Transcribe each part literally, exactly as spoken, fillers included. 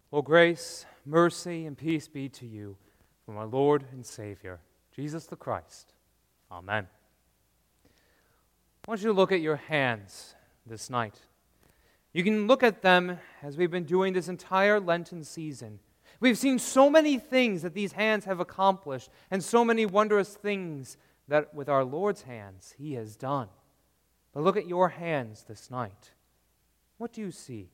Well, grace, mercy, and peace be to you from our Lord and Savior, Jesus the Christ. Amen. I want you to look at your hands this night. You can look at them as we've been doing this entire Lenten season. We've seen so many things that these hands have accomplished, and so many wondrous things that with our Lord's hands He has done. But look at your hands this night. What do you see?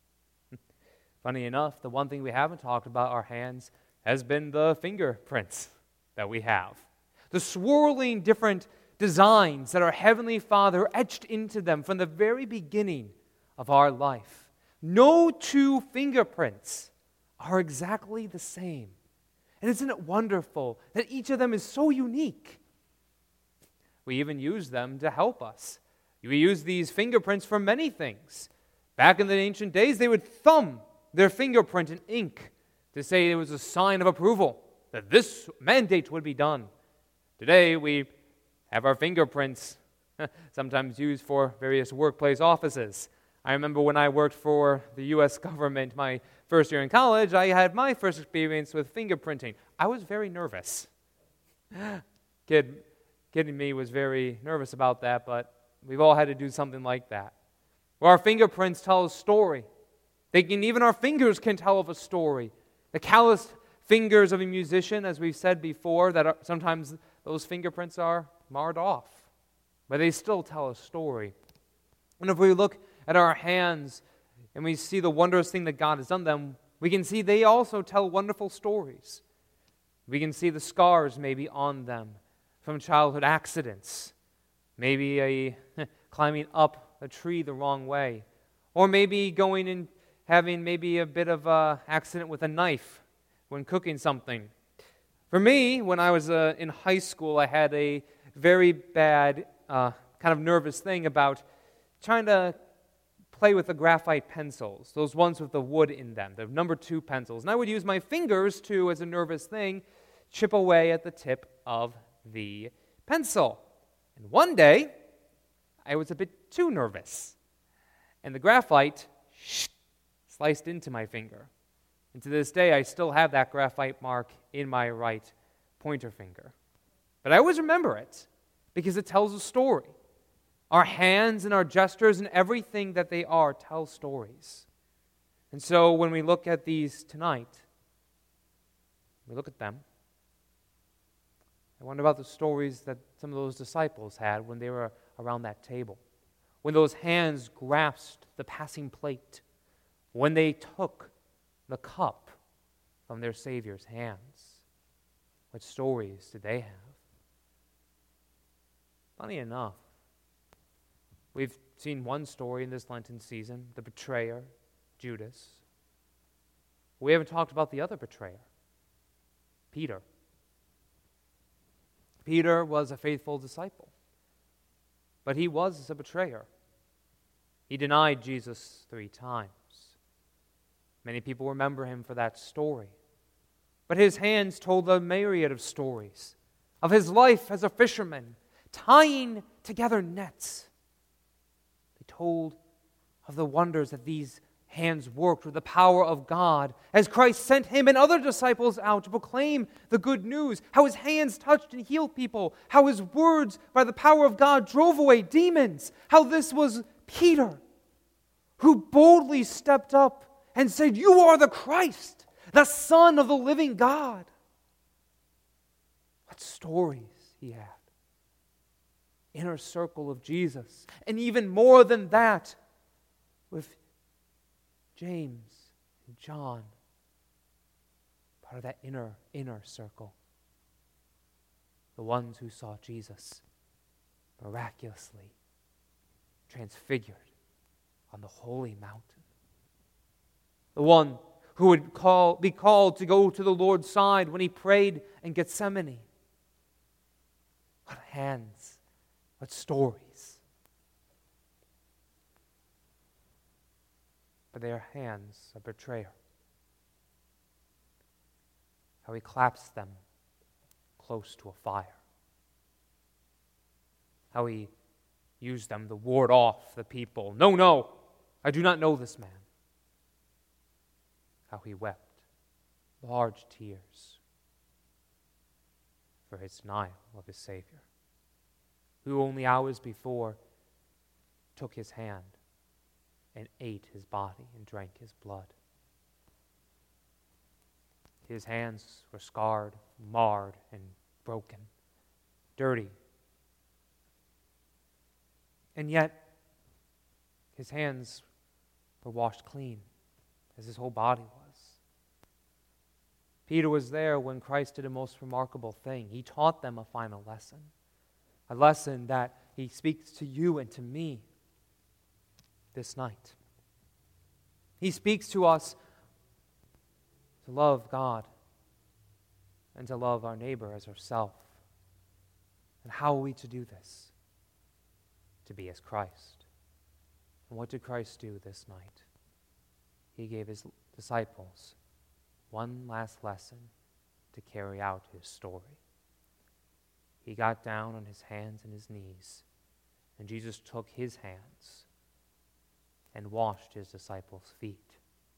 Funny enough, the one thing we haven't talked about our hands has been the fingerprints that we have. The swirling different designs that our Heavenly Father etched into them from the very beginning of our life. No two fingerprints are exactly the same. And isn't it wonderful that each of them is so unique? We even use them to help us. We use these fingerprints for many things. Back in the ancient days, they would thumb their fingerprint in ink to say it was a sign of approval, that this mandate would be done. Today, we have our fingerprints sometimes used for various workplace offices. I remember when I worked for the U S government my first year in college, I had my first experience with fingerprinting. I was very nervous. Kid, kid in me was very nervous about that, but we've all had to do something like that. Well, our fingerprints tell a story. They can, even our fingers can tell of a story. The calloused fingers of a musician, as we've said before, that are, sometimes those fingerprints are marred off, but they still tell a story. And if we look at our hands and we see the wondrous thing that God has done them, we can see they also tell wonderful stories. We can see the scars maybe on them from childhood accidents, maybe a climbing up a tree the wrong way, or maybe going and having maybe a bit of an accident with a knife when cooking something. For me, when I was uh, in high school, I had a very bad uh, kind of nervous thing about trying to play with the graphite pencils, those ones with the wood in them, the number two pencils. And I would use my fingers to, as a nervous thing, chip away at the tip of the pencil. And one day, I was a bit too nervous. And the graphite sh- sliced into my finger. And to this day, I still have that graphite mark in my right pointer finger. But I always remember it because it tells a story. Our hands and our gestures and everything that they are tell stories. And so when we look at these tonight, we look at them, I wonder about the stories that some of those disciples had when they were around that table, when those hands grasped the passing plate, when they took the cup from their Savior's hands. What stories did they have? Funny enough, we've seen one story in this Lenten season, the betrayer, Judas. We haven't talked about the other betrayer, Peter. Peter was a faithful disciple, but he was a betrayer. He denied Jesus three times. Many people remember him for that story. But his hands told a myriad of stories of his life as a fisherman, tying together nets. They told of the wonders that these hands worked with the power of God as Christ sent him and other disciples out to proclaim the good news, how his hands touched and healed people, how his words by the power of God drove away demons, how this was Peter who boldly stepped up and said, "You are the Christ, the Son of the living God." What stories he had. Inner circle of Jesus. And even more than that, with James and John, part of that inner, inner circle. The ones who saw Jesus miraculously transfigured on the holy mountain. The one who would call, be called to go to the Lord's side when he prayed in Gethsemane. What hands, what stories. But their hands, a betrayer. How he claps them close to a fire. How he used them to ward off the people. No, no, I do not know this man. how he wept large tears for his denial of his Savior, who only hours before took his hand and ate his body and drank his blood. His hands were scarred, marred, and broken, dirty. And yet, his hands were washed clean, as his whole body was. Peter was there when Christ did a most remarkable thing. He taught them a final lesson, a lesson that he speaks to you and to me this night. He speaks to us to love God and to love our neighbor as ourselves. And how are we to do this? To be as Christ. And what did Christ do this night? He gave his disciples one last lesson to carry out his story. He got down on his hands and his knees, and Jesus took his hands and washed his disciples' feet.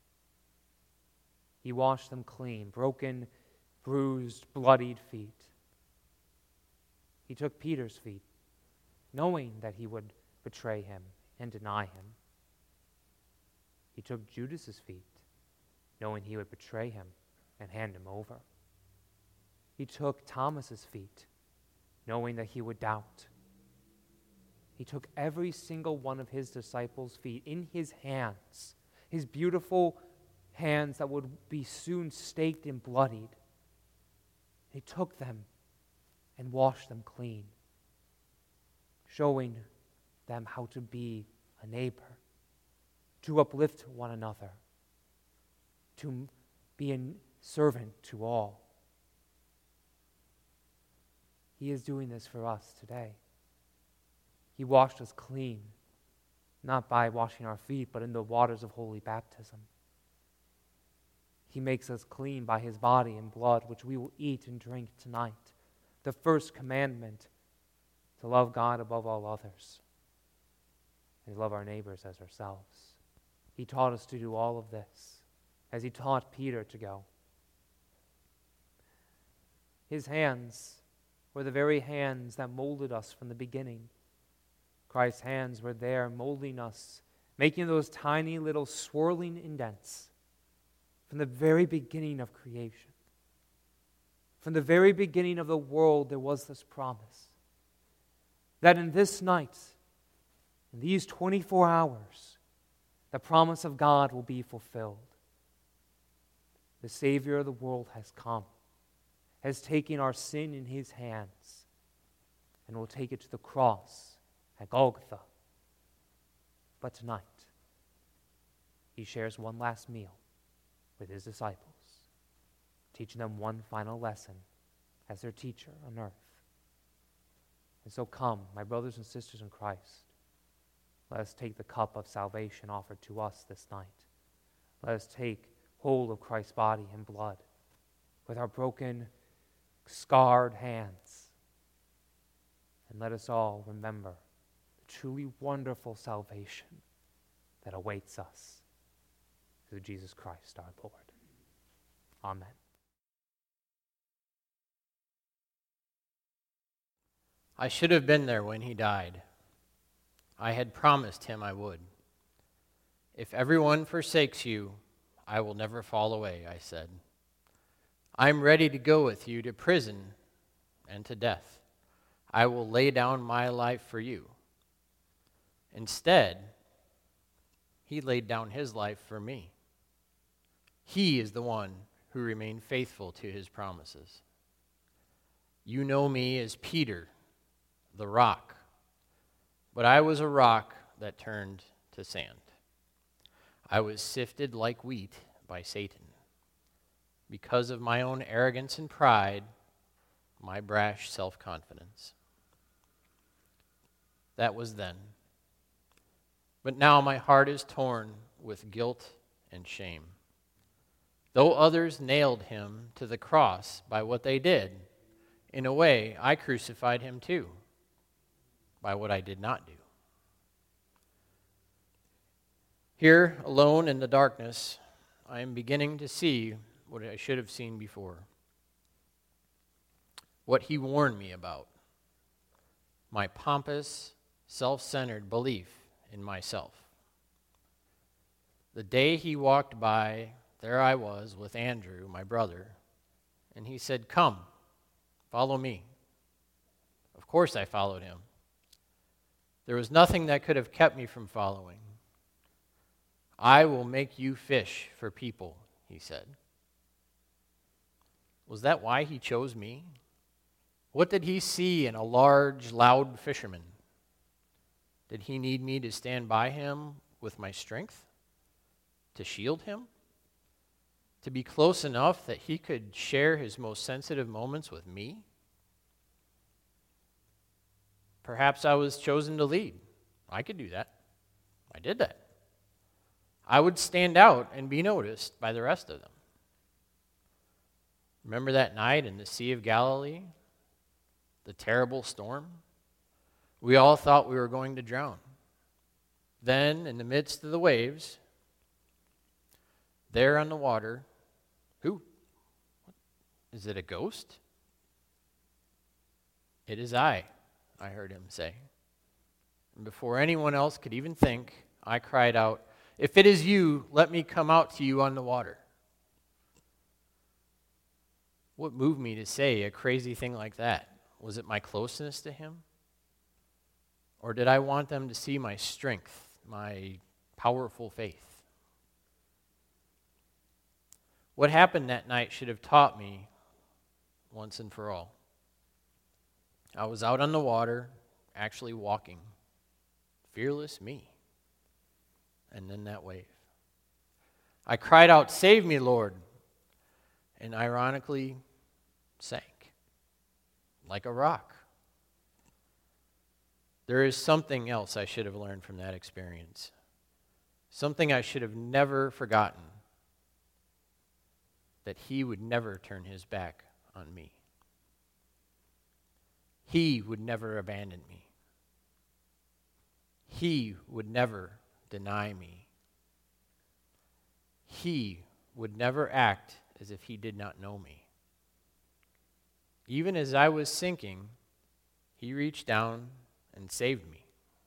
He washed them clean, broken, bruised, bloodied feet. He took Peter's feet, knowing that he would betray him and deny him. He took Judas's feet, knowing he would betray him and hand him over. He took Thomas's feet, knowing that he would doubt. He took every single one of his disciples' feet in his hands, his beautiful hands that would be soon staked and bloodied. He took them and washed them clean, showing them how to be a neighbor, to uplift one another, to be a servant to all. He is doing this for us today. He washed us clean, not by washing our feet, but in the waters of holy baptism. He makes us clean by his body and blood, which we will eat and drink tonight. The first commandment, to love God above all others, and love our neighbors as ourselves. He taught us to do all of this, as he taught Peter to go. His hands were the very hands that molded us from the beginning. Christ's hands were there molding us, making those tiny little swirling indents from the very beginning of creation. From the very beginning of the world, there was this promise that in this night, in these twenty-four hours, the promise of God will be fulfilled. The Savior of the world has come, has taken our sin in his hands, and will take it to the cross at Golgotha. But tonight, he shares one last meal with his disciples, teaching them one final lesson as their teacher on earth. And so come, my brothers and sisters in Christ, let us take the cup of salvation offered to us this night. Let us take hold of Christ's body and blood with our broken, scarred hands. And let us all remember the truly wonderful salvation that awaits us through Jesus Christ our Lord. Amen. I should have been there when he died. I had promised him I would. If everyone forsakes you, I will never fall away, I said. I am ready to go with you to prison and to death. I will lay down my life for you. Instead, he laid down his life for me. He is the one who remained faithful to his promises. You know me as Peter, the rock, but I was a rock that turned to sand. I was sifted like wheat by Satan. Because of my own arrogance and pride, my brash self-confidence. That was then. But now my heart is torn with guilt and shame. Though others nailed him to the cross by what they did, in a way I crucified him too, by what I did not do. Here, alone in the darkness, I am beginning to see what I should have seen before. What he warned me about. My pompous, self-centered belief in myself. The day he walked by, there I was with Andrew, my brother, and he said, "Come, follow me." Of course I followed him. There was nothing that could have kept me from following. "I will make you fish for people," he said. Was that why he chose me? What did he see in a large, loud fisherman? Did he need me to stand by him with my strength? To shield him? To be close enough that he could share his most sensitive moments with me? Perhaps I was chosen to lead. I could do that. I did that. I would stand out and be noticed by the rest of them. Remember that night in the Sea of Galilee? The terrible storm? We all thought we were going to drown. Then, in the midst of the waves, there on the water, who? Is it a ghost? "It is I," I heard him say. And before anyone else could even think, I cried out, "If it is you, let me come out to you on the water." What moved me to say a crazy thing like that? Was it my closeness to him? Or did I want them to see my strength, my powerful faith? What happened that night should have taught me once and for all. I was out on the water, actually walking. Fearless me. And then that wave. I cried out, "Save me, Lord," and ironically sank like a rock. There is something else I should have learned from that experience. Something I should have never forgotten. That he would never turn his back on me. He would never abandon me. He would never deny me. He would never act as if he did not know me. Even as I was sinking, he reached down and saved me.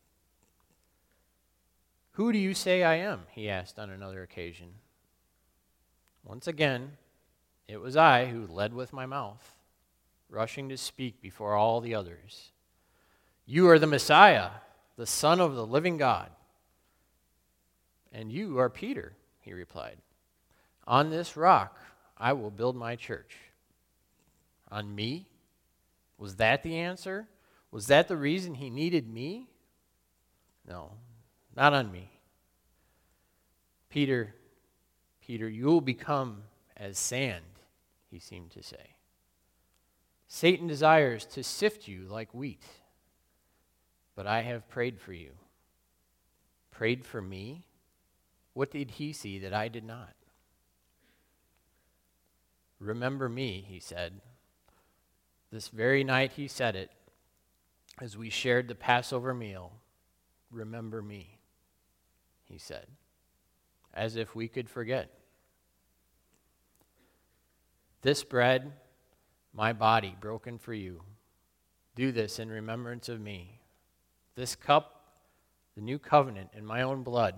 "Who do you say I am?" he asked on another occasion. Once again, it was I who led with my mouth, rushing to speak before all the others. "You are the Messiah, the Son of the living God." "And you are Peter," he replied. "On this rock I will build my church." On me? Was that the answer? Was that the reason he needed me? No, not on me. Peter, Peter, you will become as sand, he seemed to say. Satan desires to sift you like wheat, but I have prayed for you. Prayed for me? What did he see that I did not? Remember me, he said. This very night he said it, as we shared the Passover meal. Remember me, he said, as if we could forget. This bread, my body broken for you. Do this in remembrance of me. This cup, the new covenant in my own blood.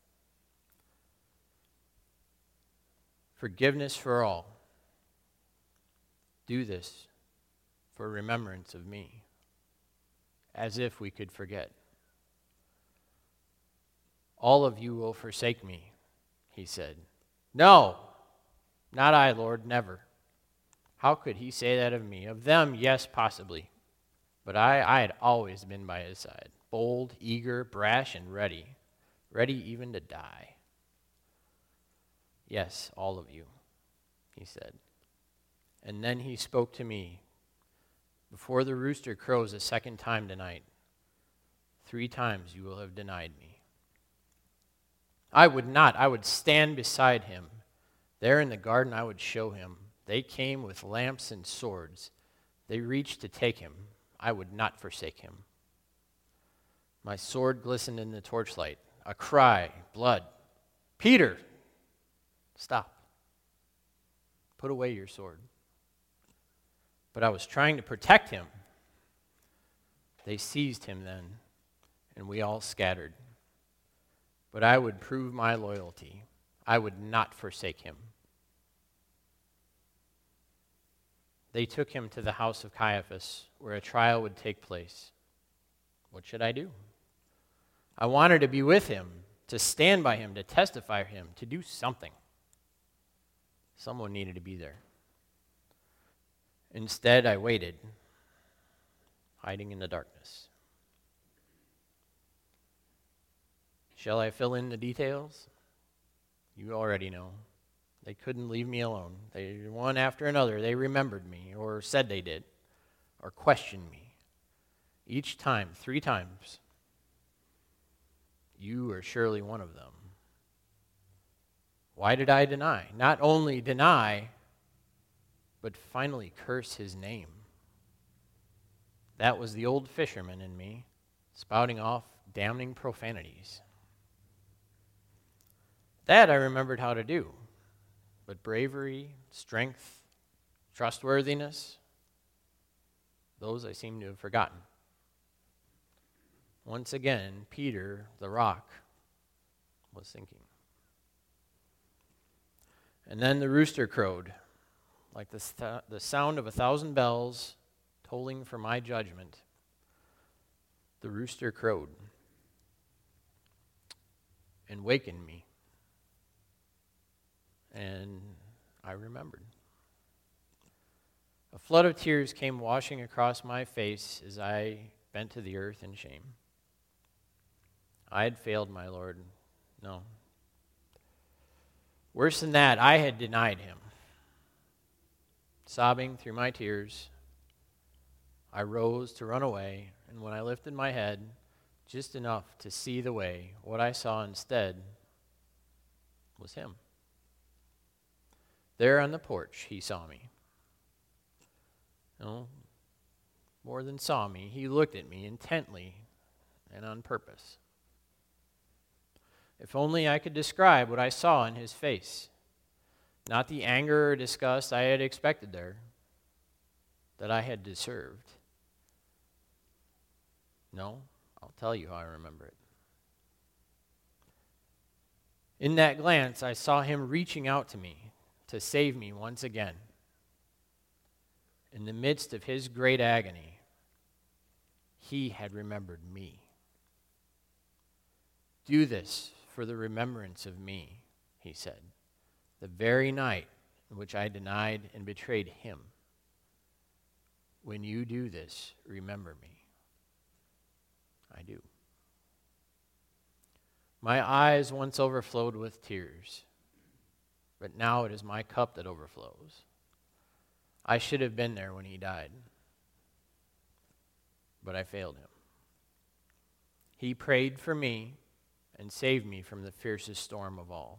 Forgiveness for all. Do this for remembrance of me, as if we could forget. All of you will forsake me, he said. No, not I, Lord, never. How could he say that of me? Of them, yes, possibly. But I, I had always been by his side, bold, eager, brash, and ready, ready even to die. Yes, all of you, he said. And then he spoke to me. Before the rooster crows a second time tonight, three times you will have denied me. I would not. I would stand beside him. There in the garden I would show him. They came with lamps and swords. They reached to take him. I would not forsake him. My sword glistened in the torchlight. A cry, blood. Peter, Stop. Put away your sword. But I was trying to protect him. They seized him then, and we all scattered. But I would prove my loyalty. I would not forsake him. They took him to the house of Caiaphas, where a trial would take place. What should I do? I wanted to be with him, to stand by him, to testify for him, to do something. Someone needed to be there. Instead, I waited, hiding in the darkness. Shall I fill in the details? You already know. They couldn't leave me alone. They, one after another, they remembered me, or said they did, or questioned me. Each time, three times. You are surely one of them. Why did I deny? Not only deny, but finally curse his name. That was the old fisherman in me, spouting off damning profanities. That I remembered how to do. But bravery, strength, trustworthiness, those I seem to have forgotten. Once again, Peter, the rock, was sinking. And then the rooster crowed, like the, th- the sound of a thousand bells tolling for my judgment. The rooster crowed and wakened me. And I remembered. A flood of tears came washing across my face as I bent to the earth in shame. I had failed my Lord. No. Worse than that, I had denied him. Sobbing through my tears, I rose to run away, and when I lifted my head, just enough to see the way, what I saw instead was him. There on the porch, he saw me. No, more than saw me, he looked at me intently and on purpose. If only I could describe what I saw in his face. Not the anger or disgust I had expected there, that I had deserved. No, I'll tell you how I remember it. In that glance, I saw him reaching out to me to save me once again. In the midst of his great agony, he had remembered me. Do this for the remembrance of me, he said, the very night in which I denied and betrayed him. When you do this, remember me. I do. My eyes once overflowed with tears, but now it is my cup that overflows. I should have been there when he died, but I failed him. He prayed for me and saved me from the fiercest storm of all.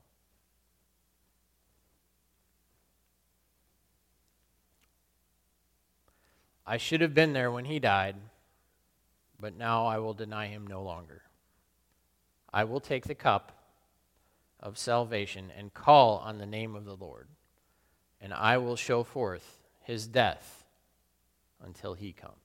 I should have been there when he died, but now I will deny him no longer. I will take the cup of salvation and call on the name of the Lord, and I will show forth his death until he comes.